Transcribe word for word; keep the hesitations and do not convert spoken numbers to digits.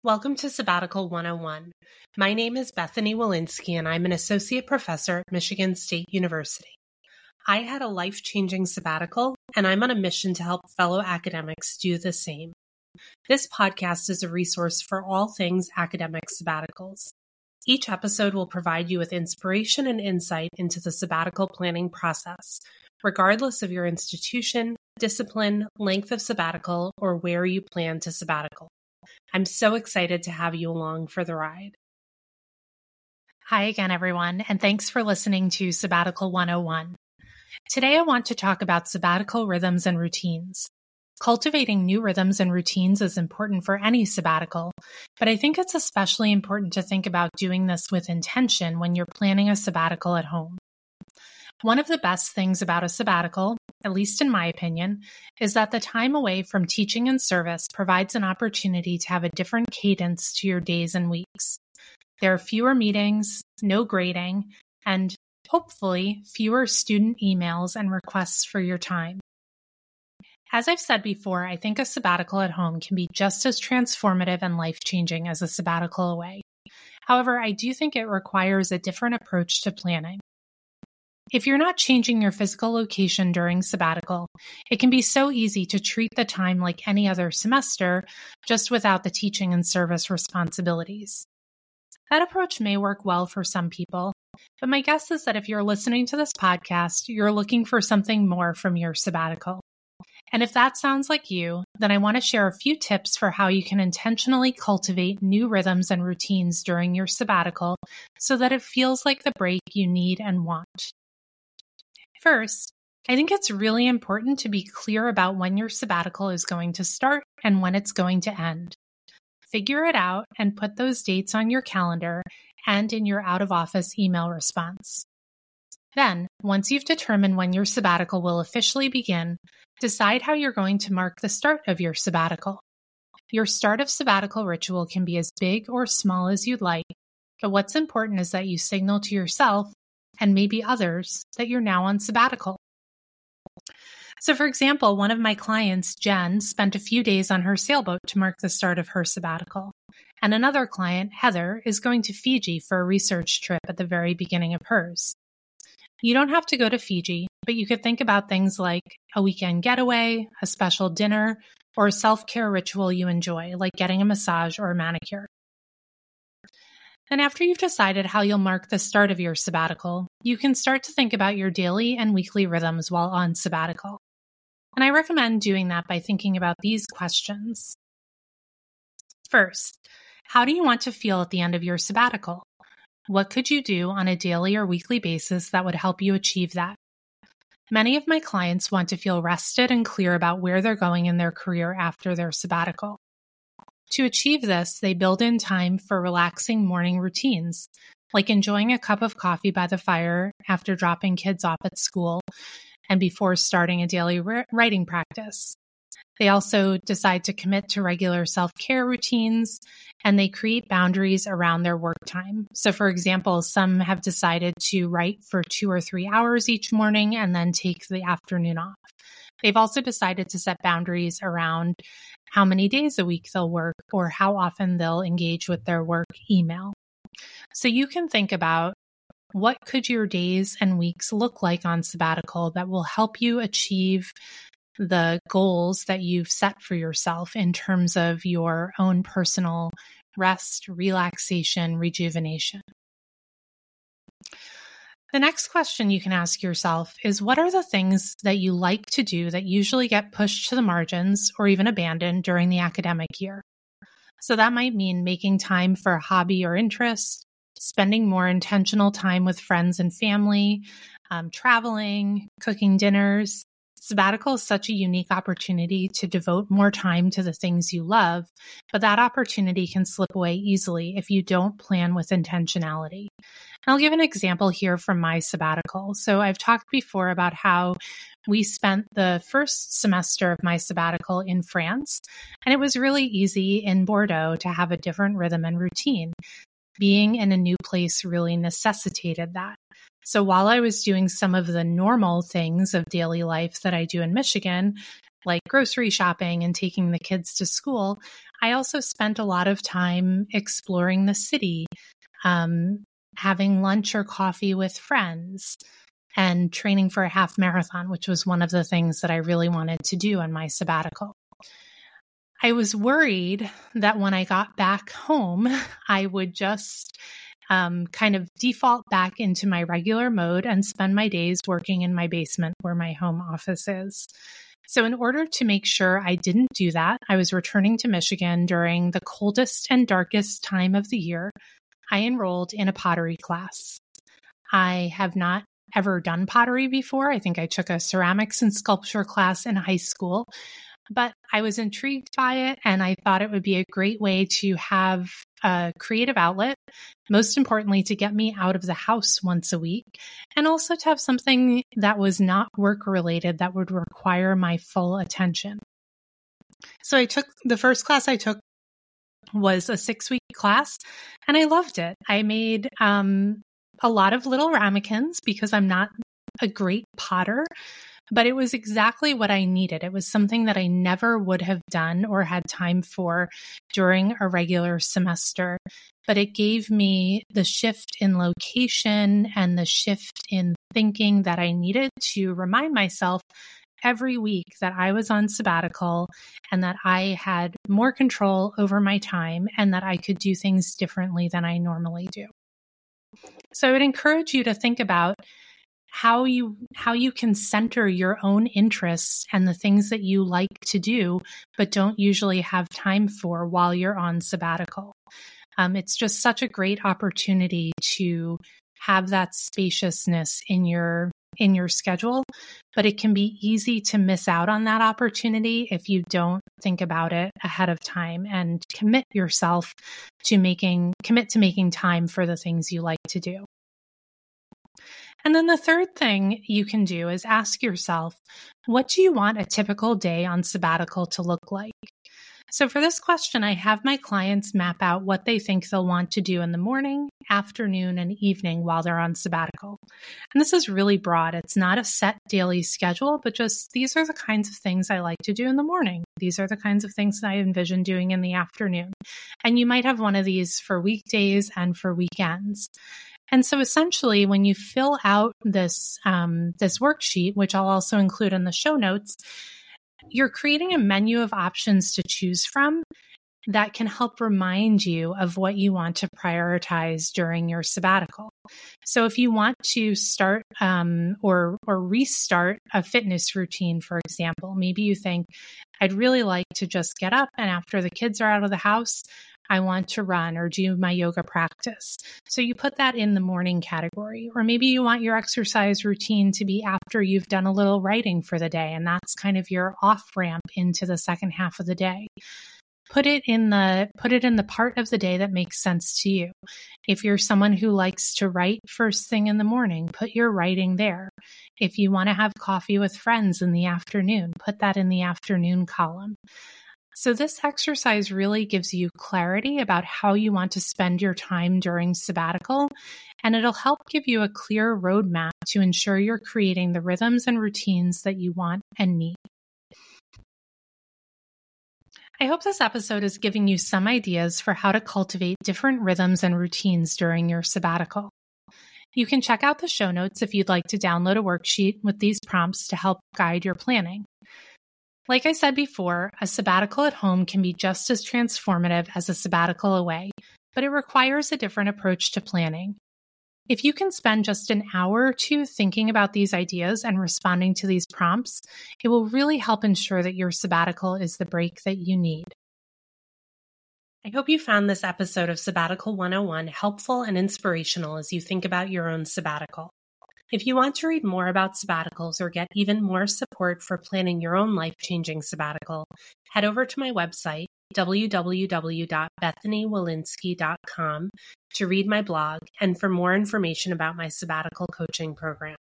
Welcome to Sabbatical one oh one. My name is Bethany Walensky, and I'm an associate professor at Michigan State University. I had a life-changing sabbatical, and I'm on a mission to help fellow academics do the same. This podcast is a resource for all things academic sabbaticals. Each episode will provide you with inspiration and insight into the sabbatical planning process, regardless of your institution, discipline, length of sabbatical, or where you plan to sabbatical. I'm so excited to have you along for the ride. Hi again, everyone, and thanks for listening to Sabbatical one oh one. Today I want to talk about sabbatical rhythms and routines. Cultivating new rhythms and routines is important for any sabbatical, but I think it's especially important to think about doing this with intention when you're planning a sabbatical at home. One of the best things about a sabbatical, at least in my opinion, is that the time away from teaching and service provides an opportunity to have a different cadence to your days and weeks. There are fewer meetings, no grading, and hopefully fewer student emails and requests for your time. As I've said before, I think a sabbatical at home can be just as transformative and life-changing as a sabbatical away. However, I do think it requires a different approach to planning. If you're not changing your physical location during sabbatical, it can be so easy to treat the time like any other semester, just without the teaching and service responsibilities. That approach may work well for some people, but my guess is that if you're listening to this podcast, you're looking for something more from your sabbatical. And if that sounds like you, then I want to share a few tips for how you can intentionally cultivate new rhythms and routines during your sabbatical so that it feels like the break you need and want. First, I think it's really important to be clear about when your sabbatical is going to start and when it's going to end. Figure it out and put those dates on your calendar and in your out-of-office email response. Then, once you've determined when your sabbatical will officially begin, decide how you're going to mark the start of your sabbatical. Your start of sabbatical ritual can be as big or small as you'd like, but what's important is that you signal to yourself and maybe others that you're now on sabbatical. So for example, one of my clients, Jen, spent a few days on her sailboat to mark the start of her sabbatical. And another client, Heather, is going to Fiji for a research trip at the very beginning of hers. You don't have to go to Fiji, but you could think about things like a weekend getaway, a special dinner, or a self-care ritual you enjoy, like getting a massage or a manicure. And after you've decided how you'll mark the start of your sabbatical, you can start to think about your daily and weekly rhythms while on sabbatical. And I recommend doing that by thinking about these questions. First, how do you want to feel at the end of your sabbatical? What could you do on a daily or weekly basis that would help you achieve that? Many of my clients want to feel rested and clear about where they're going in their career after their sabbatical. To achieve this, they build in time for relaxing morning routines, like enjoying a cup of coffee by the fire after dropping kids off at school and before starting a daily writing practice. They also decide to commit to regular self-care routines, and they create boundaries around their work time. So for example, some have decided to write for two or three hours each morning and then take the afternoon off. They've also decided to set boundaries around how many days a week they'll work or how often they'll engage with their work email. So you can think about what could your days and weeks look like on sabbatical that will help you achieve the goals that you've set for yourself in terms of your own personal rest, relaxation, rejuvenation. The next question you can ask yourself is, what are the things that you like to do that usually get pushed to the margins or even abandoned during the academic year? So that might mean making time for a hobby or interest, spending more intentional time with friends and family, um, traveling, cooking dinners. Sabbatical is such a unique opportunity to devote more time to the things you love, but that opportunity can slip away easily if you don't plan with intentionality. And I'll give an example here from my sabbatical. So I've talked before about how we spent the first semester of my sabbatical in France, and it was really easy in Bordeaux to have a different rhythm and routine. Being in a new place really necessitated that. So while I was doing some of the normal things of daily life that I do in Michigan, like grocery shopping and taking the kids to school, I also spent a lot of time exploring the city, um, having lunch or coffee with friends, and training for a half marathon, which was one of the things that I really wanted to do on my sabbatical. I was worried that when I got back home, I would just um, kind of default back into my regular mode and spend my days working in my basement where my home office is. So in order to make sure I didn't do that, I was returning to Michigan during the coldest and darkest time of the year. I enrolled in a pottery class. I have not ever done pottery before. I think I took a ceramics and sculpture class in high school, but I was intrigued by it, and I thought it would be a great way to have a creative outlet, most importantly, to get me out of the house once a week, and also to have something that was not work-related that would require my full attention. So I took, the first class I took was a six-week class, and I loved it. I made um, a lot of little ramekins because I'm not a great potter, but it was exactly what I needed. It was something that I never would have done or had time for during a regular semester, but it gave me the shift in location and the shift in thinking that I needed to remind myself every week that I was on sabbatical and that I had more control over my time and that I could do things differently than I normally do. So I would encourage you to think about how you how you can center your own interests and the things that you like to do but don't usually have time for while you're on sabbatical. Um, it's just such a great opportunity to have that spaciousness in your in your schedule, but it can be easy to miss out on that opportunity if you don't think about it ahead of time and commit yourself to making commit to making time for the things you like to do. And then the third thing you can do is ask yourself, what do you want a typical day on sabbatical to look like? So for this question, I have my clients map out what they think they'll want to do in the morning, afternoon, and evening while they're on sabbatical. And this is really broad. It's not a set daily schedule, but just these are the kinds of things I like to do in the morning. These are the kinds of things that I envision doing in the afternoon. And you might have one of these for weekdays and for weekends. And so essentially, when you fill out this um, this worksheet, which I'll also include in the show notes, you're creating a menu of options to choose from that can help remind you of what you want to prioritize during your sabbatical. So if you want to start um, or or restart a fitness routine, for example, maybe you think, I'd really like to just get up and after the kids are out of the house, I want to run or do my yoga practice. So you put that in the morning category. Or maybe you want your exercise routine to be after you've done a little writing for the day, and that's kind of your off ramp into the second half of the day. Put it in the put it in the part of the day that makes sense to you. If you're someone who likes to write first thing in the morning, put your writing there. If you want to have coffee with friends in the afternoon, put that in the afternoon column. So this exercise really gives you clarity about how you want to spend your time during sabbatical, and it'll help give you a clear roadmap to ensure you're creating the rhythms and routines that you want and need. I hope this episode is giving you some ideas for how to cultivate different rhythms and routines during your sabbatical. You can check out the show notes if you'd like to download a worksheet with these prompts to help guide your planning. Like I said before, a sabbatical at home can be just as transformative as a sabbatical away, but it requires a different approach to planning. If you can spend just an hour or two thinking about these ideas and responding to these prompts, it will really help ensure that your sabbatical is the break that you need. I hope you found this episode of Sabbatical one oh one helpful and inspirational as you think about your own sabbatical. If you want to read more about sabbaticals or get even more support for planning your own life-changing sabbatical, head over to my website, w w w dot bethany walensky dot com, to read my blog and for more information about my sabbatical coaching program.